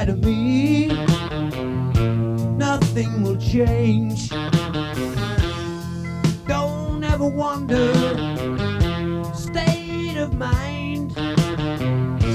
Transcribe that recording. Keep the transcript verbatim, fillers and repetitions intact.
inside of me. Nothing will change. Don't ever wonder